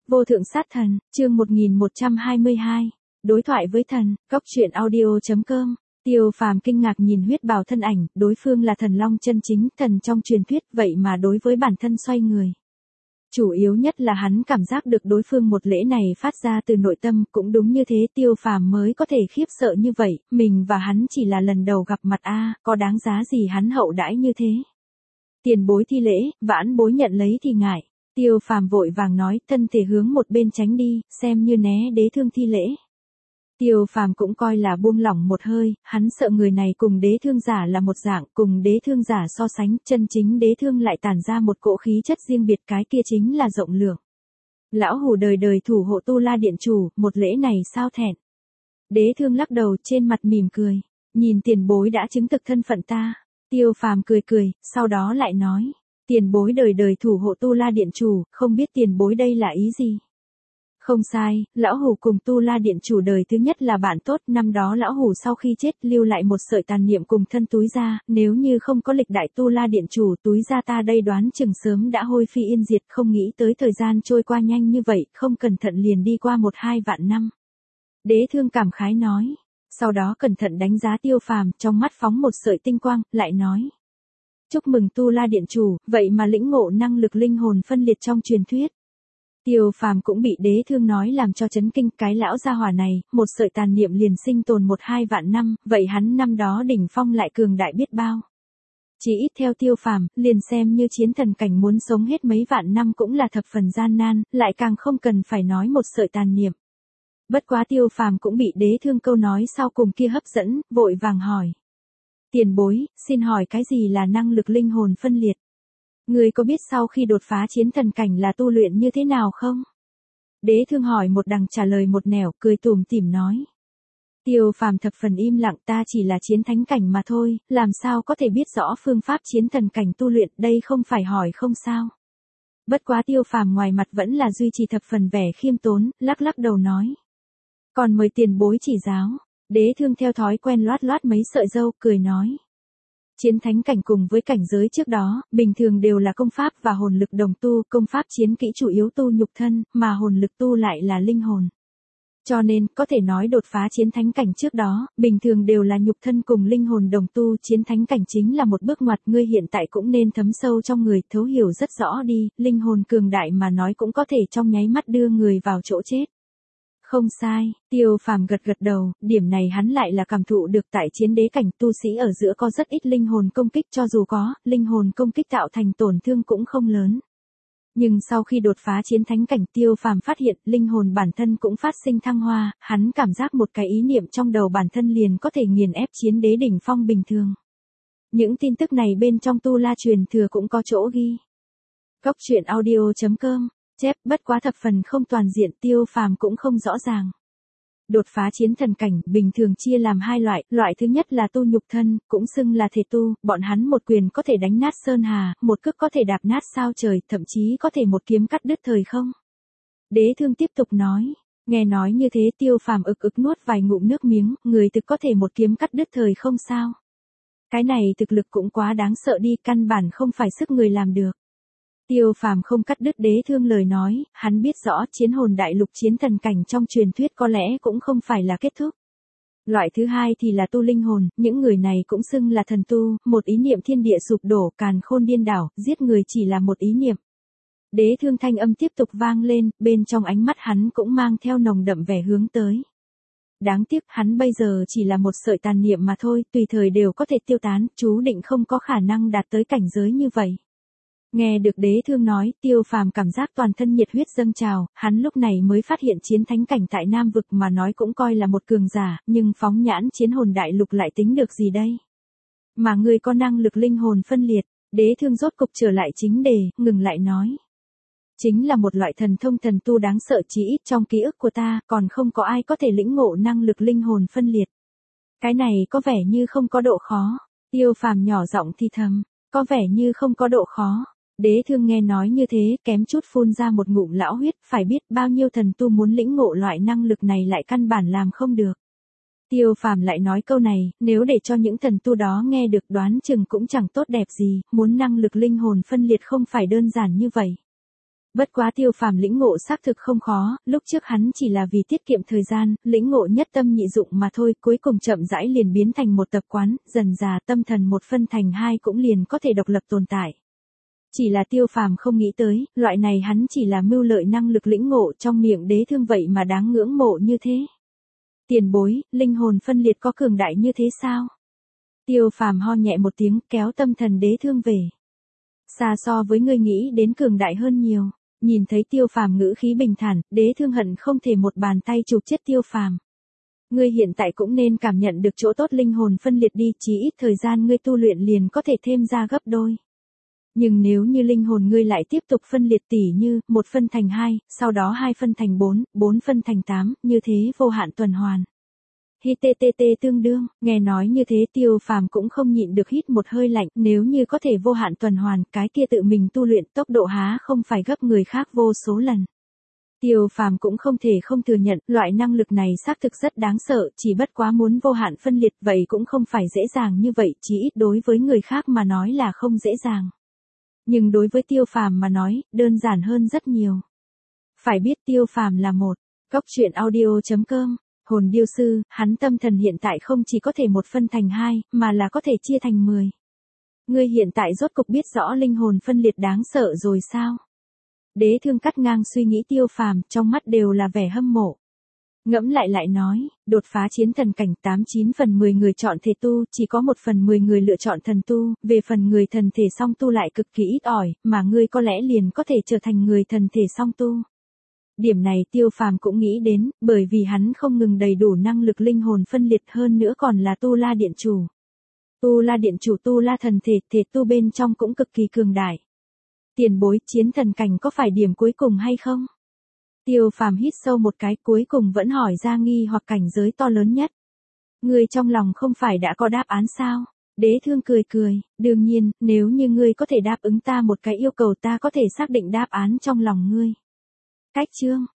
Vô thượng sát thần, chương 1122. Đối thoại với thần, góc truyện audio.com. Tiêu Phàm kinh ngạc nhìn huyết bào thân ảnh, đối phương là thần long chân chính, thần trong truyền thuyết, vậy mà đối với bản thân xoay người. Chủ yếu nhất là hắn cảm giác được đối phương một lễ này phát ra từ nội tâm, cũng đúng như thế Tiêu Phàm mới có thể khiếp sợ như vậy, mình và hắn chỉ là lần đầu gặp mặt có đáng giá gì hắn hậu đãi như thế. Tiền bối thi lễ, vãn bối nhận lấy thì ngại. Tiêu Phàm vội vàng nói, thân thể hướng một bên tránh đi, xem như né Đế Thương thi lễ. Tiêu Phàm cũng coi là buông lỏng một hơi, hắn sợ người này cùng Đế Thương giả là một dạng, cùng Đế Thương giả so sánh, chân chính Đế Thương lại tản ra một cỗ khí chất riêng biệt, cái kia chính là rộng lượng. Lão hủ đời đời thủ hộ Tu La Điện chủ, một lễ này sao thẹn. Đế Thương lắc đầu, trên mặt mỉm cười, nhìn tiền bối đã chứng thực thân phận ta. Tiêu Phàm cười cười, sau đó lại nói, tiền bối đời đời thủ hộ Tu La Điện chủ, không biết tiền bối đây là ý gì? Không sai, lão hủ cùng Tu La Điện chủ đời thứ nhất là bạn tốt, năm đó lão hủ sau khi chết lưu lại một sợi tàn niệm cùng thân túi ra, nếu như không có lịch đại Tu La Điện chủ túi ra ta đây đoán chừng sớm đã hôi phi yên diệt, không nghĩ tới thời gian trôi qua nhanh như vậy, không cẩn thận liền đi qua 1-2 vạn năm. Đế Thương cảm khái nói. Sau đó cẩn thận đánh giá Tiêu Phàm, trong mắt phóng một sợi tinh quang, lại nói. Chúc mừng Tu La Điện chủ, vậy mà lĩnh ngộ năng lực linh hồn phân liệt trong truyền thuyết. Tiêu Phàm cũng bị Đế Thương nói làm cho chấn kinh, cái lão gia hỏa này, một sợi tàn niệm liền sinh tồn 1-2 vạn năm, vậy hắn năm đó đỉnh phong lại cường đại biết bao. Chỉ ít theo Tiêu Phàm, liền xem như chiến thần cảnh muốn sống hết mấy vạn năm cũng là thập phần gian nan, lại càng không cần phải nói một sợi tàn niệm. Bất quá Tiêu Phàm cũng bị Đế Thương câu nói sau cùng kia hấp dẫn, vội vàng hỏi. Tiền bối, xin hỏi cái gì là năng lực linh hồn phân liệt? Người có biết sau khi đột phá chiến thần cảnh là tu luyện như thế nào không? Đế Thương hỏi một đằng trả lời một nẻo, cười tủm tỉm nói. Tiêu Phàm thập phần im lặng, ta chỉ là chiến thánh cảnh mà thôi, làm sao có thể biết rõ phương pháp chiến thần cảnh tu luyện, đây không phải hỏi không sao. Bất quá Tiêu Phàm ngoài mặt vẫn là duy trì thập phần vẻ khiêm tốn, lắc lắc đầu nói. Còn mời tiền bối chỉ giáo. Đế Thương theo thói quen loát loát mấy sợi râu, cười nói. Chiến thánh cảnh cùng với cảnh giới trước đó, bình thường đều là công pháp và hồn lực đồng tu, công pháp chiến kỹ chủ yếu tu nhục thân, mà hồn lực tu lại là linh hồn. Cho nên, có thể nói đột phá chiến thánh cảnh trước đó, bình thường đều là nhục thân cùng linh hồn đồng tu, chiến thánh cảnh chính là một bước ngoặt, ngươi hiện tại cũng nên thấm sâu trong người, thấu hiểu rất rõ đi, linh hồn cường đại mà nói cũng có thể trong nháy mắt đưa người vào chỗ chết. Không sai, Tiêu Phàm gật gật đầu, điểm này hắn lại là cảm thụ được tại chiến đế cảnh, tu sĩ ở giữa có rất ít linh hồn công kích, cho dù có, linh hồn công kích tạo thành tổn thương cũng không lớn. Nhưng sau khi đột phá chiến thánh cảnh, Tiêu Phàm phát hiện linh hồn bản thân cũng phát sinh thăng hoa, hắn cảm giác một cái ý niệm trong đầu bản thân liền có thể nghiền ép chiến đế đỉnh phong bình thường. Những tin tức này bên trong Tu La truyền thừa cũng có chỗ ghi. Góc truyện audio.com. Chép, bất quá thập phần không toàn diện, Tiêu Phàm cũng không rõ ràng. Đột phá chiến thần cảnh, bình thường chia làm 2 loại, loại thứ nhất là tu nhục thân, cũng xưng là thể tu, bọn hắn một quyền có thể đánh nát sơn hà, một cước có thể đạp nát sao trời, thậm chí có thể một kiếm cắt đứt thời không. Đế Thương tiếp tục nói, nghe nói như thế Tiêu Phàm ực nuốt vài ngụm nước miếng, người thực có thể một kiếm cắt đứt thời không sao. Cái này thực lực cũng quá đáng sợ đi, căn bản không phải sức người làm được. Tiêu Phàm không cắt đứt Đế Thương lời nói, hắn biết rõ chiến hồn đại lục chiến thần cảnh trong truyền thuyết có lẽ cũng không phải là kết thúc. Loại thứ hai thì là tu linh hồn, những người này cũng xưng là thần tu, một ý niệm thiên địa sụp đổ, càn khôn điên đảo, giết người chỉ là một ý niệm. Đế Thương thanh âm tiếp tục vang lên, bên trong ánh mắt hắn cũng mang theo nồng đậm vẻ hướng tới. Đáng tiếc hắn bây giờ chỉ là một sợi tàn niệm mà thôi, tùy thời đều có thể tiêu tán, chú định không có khả năng đạt tới cảnh giới như vậy. Nghe được Đế Thương nói, Tiêu Phàm cảm giác toàn thân nhiệt huyết dâng trào, hắn lúc này mới phát hiện chiến thánh cảnh tại Nam vực mà nói cũng coi là một cường giả, nhưng phóng nhãn chiến hồn đại lục lại tính được gì đây? Mà người có năng lực linh hồn phân liệt, Đế Thương rốt cục trở lại chính đề, ngừng lại nói. Chính là một loại thần thông thần tu đáng sợ, chí ít trong ký ức của ta, còn không có ai có thể lĩnh ngộ năng lực linh hồn phân liệt. Cái này có vẻ như không có độ khó. Tiêu Phàm nhỏ giọng thì thầm, có vẻ như không có độ khó. Đế Thương nghe nói như thế, kém chút phun ra một ngụm lão huyết, phải biết bao nhiêu thần tu muốn lĩnh ngộ loại năng lực này lại căn bản làm không được. Tiêu Phàm lại nói câu này, nếu để cho những thần tu đó nghe được đoán chừng cũng chẳng tốt đẹp gì, muốn năng lực linh hồn phân liệt không phải đơn giản như vậy. Bất quá Tiêu Phàm lĩnh ngộ xác thực không khó, lúc trước hắn chỉ là vì tiết kiệm thời gian, lĩnh ngộ nhất tâm nhị dụng mà thôi, cuối cùng chậm rãi liền biến thành một tập quán, dần dà tâm thần một phân thành hai cũng liền có thể độc lập tồn tại. Chỉ là Tiêu Phàm không nghĩ tới, loại này hắn chỉ là mưu lợi năng lực lĩnh ngộ trong miệng Đế Thương vậy mà đáng ngưỡng mộ như thế. Tiền bối, linh hồn phân liệt có cường đại như thế sao? Tiêu Phàm ho nhẹ một tiếng, kéo tâm thần Đế Thương về. Xa so với ngươi nghĩ đến cường đại hơn nhiều. Nhìn thấy Tiêu Phàm ngữ khí bình thản, Đế Thương hận không thể một bàn tay chụp chết Tiêu Phàm. Ngươi hiện tại cũng nên cảm nhận được chỗ tốt linh hồn phân liệt đi, chí ít thời gian ngươi tu luyện liền có thể thêm ra gấp đôi. Nhưng nếu như linh hồn ngươi lại tiếp tục phân liệt tỉ như, 1 phân thành 2, sau đó 2 phân thành 4, 4 phân thành 8, như thế vô hạn tuần hoàn. HTTT tương đương, nghe nói như thế Tiêu Phàm cũng không nhịn được hít một hơi lạnh, nếu như có thể vô hạn tuần hoàn, cái kia tự mình tu luyện tốc độ há không phải gấp người khác vô số lần. Tiêu Phàm cũng không thể không thừa nhận, loại năng lực này xác thực rất đáng sợ, chỉ bất quá muốn vô hạn phân liệt vậy cũng không phải dễ dàng như vậy, chỉ ít đối với người khác mà nói là không dễ dàng. Nhưng đối với Tiêu Phàm mà nói, đơn giản hơn rất nhiều. Phải biết Tiêu Phàm là một góc truyện audio.com, hồn điêu sư, hắn tâm thần hiện tại không chỉ có thể 1 phân thành 2, mà là có thể chia thành 10. Ngươi hiện tại rốt cục biết rõ linh hồn phân liệt đáng sợ rồi sao? Đế Thương cắt ngang suy nghĩ Tiêu Phàm, trong mắt đều là vẻ hâm mộ. Ngẫm lại nói, đột phá chiến thần cảnh 89 phần 10 người chọn thể tu, chỉ có 1 phần 10 người lựa chọn thần tu, về phần người thần thể song tu lại cực kỳ ít ỏi, mà ngươi có lẽ liền có thể trở thành người thần thể song tu. Điểm này Tiêu Phàm cũng nghĩ đến, bởi vì hắn không ngừng đầy đủ năng lực linh hồn phân liệt hơn nữa còn là Tu La Điện Chủ. Tu La Điện Chủ Tu La thần thể, thể tu bên trong cũng cực kỳ cường đại. Tiền bối, chiến thần cảnh có phải điểm cuối cùng hay không? Tiêu Phàm hít sâu một cái, cuối cùng vẫn hỏi ra nghi hoặc cảnh giới to lớn nhất. Ngươi trong lòng không phải đã có đáp án sao? Đế Thương cười, đương nhiên, nếu như ngươi có thể đáp ứng ta một cái yêu cầu ta có thể xác định đáp án trong lòng ngươi. Cách chương